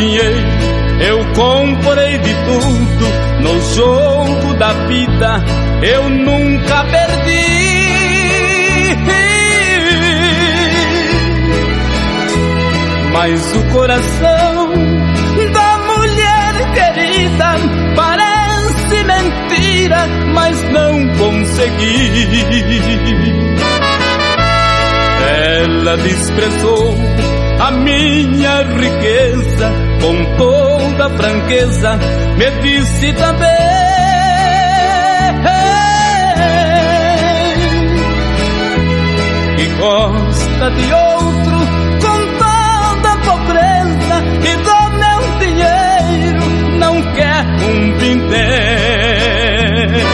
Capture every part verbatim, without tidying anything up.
dinheiro eu comprei de tudo, no jogo da vida eu nunca perdi. Mas o coração da mulher querida parece mentira, mas não consegui. Ela desprezou a minha riqueza, com toda franqueza me disse também que gosta de outro com toda a pobreza e do meu dinheiro não quer um vintém.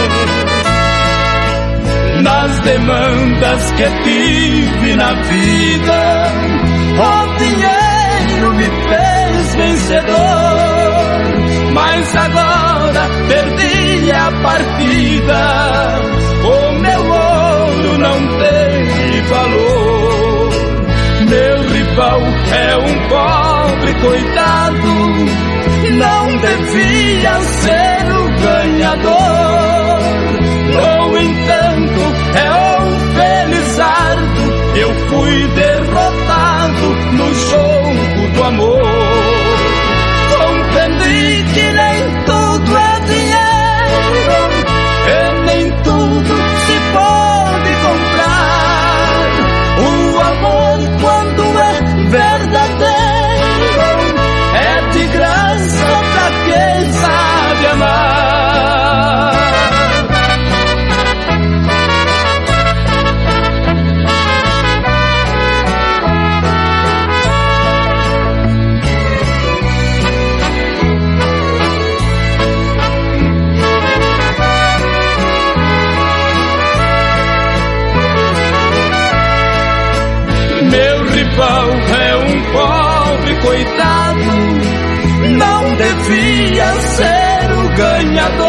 Nas demandas que tive na vida, o dinheiro me fez vencedor, mas agora perdi a partida, o meu ouro não tem valor. Meu rival é um pobre coitado, não devia ser o ganhador. No entanto, é um felizardo, eu fui derrotado no jogo do amor. Compreendi que nem tudo é dinheiro, e nem tudo se pode comprar. O amor, quando é verdadeiro, é de graça pra quem sabe amar. Meu rival é um pobre coitado, não devia ser o ganhador,